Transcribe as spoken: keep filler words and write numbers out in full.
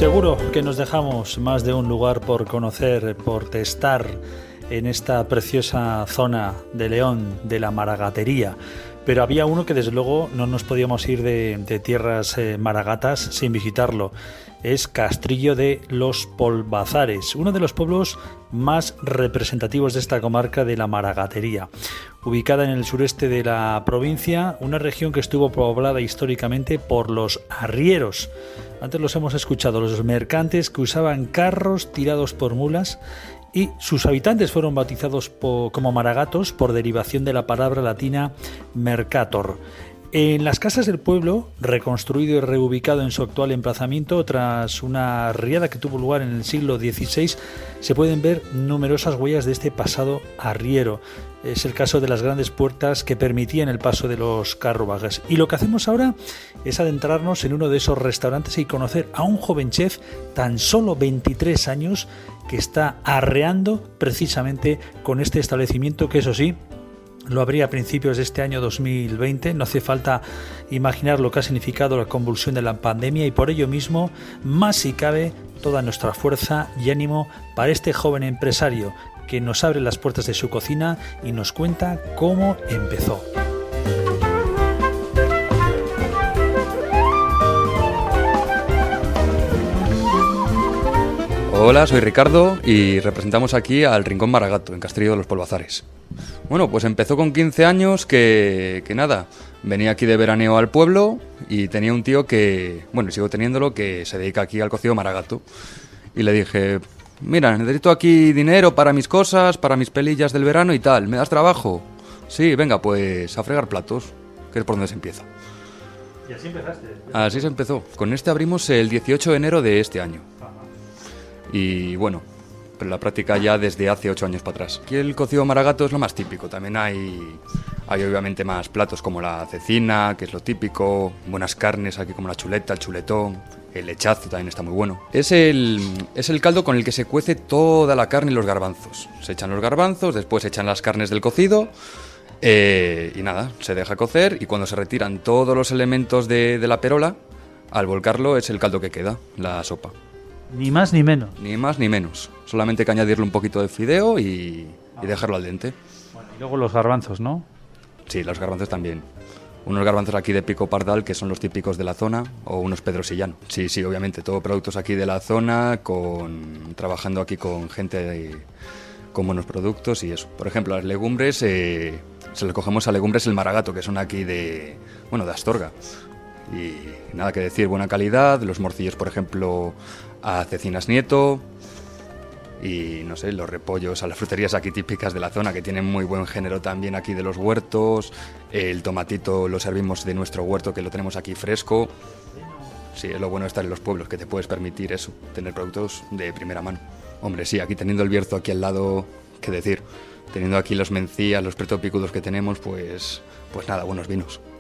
Seguro que nos dejamos más de un lugar por conocer, por testar en esta preciosa zona de León, de la Maragatería. Pero había uno que desde luego no nos podíamos ir de, de tierras eh, maragatas sin visitarlo. Es Castrillo de los Polvazares, uno de los pueblos más representativos de esta comarca de la Maragatería. Ubicada en el sureste de la provincia, una región que estuvo poblada históricamente por los arrieros. Antes los hemos escuchado, los mercantes que usaban carros tirados por mulas, y sus habitantes fueron bautizados por, como maragatos por derivación de la palabra latina mercator. En las casas del pueblo, reconstruido y reubicado en su actual emplazamiento tras una riada que tuvo lugar en el siglo dieciséis, se pueden ver numerosas huellas de este pasado arriero. Es el caso de las grandes puertas que permitían el paso de los carruajes. Y lo que hacemos ahora es adentrarnos en uno de esos restaurantes y conocer a un joven chef, tan solo veintitrés años, que está arreando precisamente con este establecimiento que, eso sí, lo abría a principios de este año dos mil veinte. No hace falta imaginar lo que ha significado la convulsión de la pandemia, y por ello mismo, más si cabe, toda nuestra fuerza y ánimo para este joven empresario que nos abre las puertas de su cocina y nos cuenta cómo empezó. Hola, soy Ricardo y representamos aquí al Rincón Maragato, en Castrillo de los Polvazares. Bueno, pues empezó con quince años que, que nada, venía aquí de veraneo al pueblo y tenía un tío que, bueno, y sigo teniéndolo, que se dedica aquí al cocido Maragato. Y le dije, mira, necesito aquí dinero para mis cosas, para mis pelillas del verano y tal, ¿me das trabajo? Sí, venga, pues a fregar platos, que es por donde se empieza. ¿Y así empezaste? Así se empezó. Con este abrimos el dieciocho de enero de este año. Y bueno, pero la práctica ya desde hace ocho años para atrás. Aquí el cocido Maragato es lo más típico. También hay, hay obviamente más platos como la cecina, que es lo típico, buenas carnes aquí como la chuleta, el chuletón, el lechazo también está muy bueno. Es el, es el caldo con el que se cuece toda la carne y los garbanzos. Se echan los garbanzos, después se echan las carnes del cocido eh, y nada, se deja cocer, y cuando se retiran todos los elementos de, de la perola, al volcarlo es el caldo que queda, la sopa. Ni más ni menos. Ni más ni menos. Solamente hay que añadirle un poquito de fideo y, y dejarlo al dente. Bueno, y luego los garbanzos, ¿no? Sí, los garbanzos también. Unos garbanzos aquí de pico pardal, que son los típicos de la zona, o unos pedrosillano. Sí, sí, obviamente, todo productos aquí de la zona, con trabajando aquí con gente de, con buenos productos y eso. Por ejemplo, las legumbres, eh, se les cogemos a legumbres el Maragato, que son aquí de, bueno, de Astorga. Y nada que decir, buena calidad. Los morcillos, por ejemplo, a Cecinas Nieto, y no sé, los repollos a las fruterías aquí típicas de la zona, que tienen muy buen género también aquí de los huertos. El tomatito lo servimos de nuestro huerto, que lo tenemos aquí fresco. Sí, es lo bueno de estar en los pueblos, que te puedes permitir eso, tener productos de primera mano. Hombre, sí, aquí teniendo el Bierzo aquí al lado, qué decir, teniendo aquí los mencías, los preto picudos que tenemos, pues, pues nada, buenos vinos.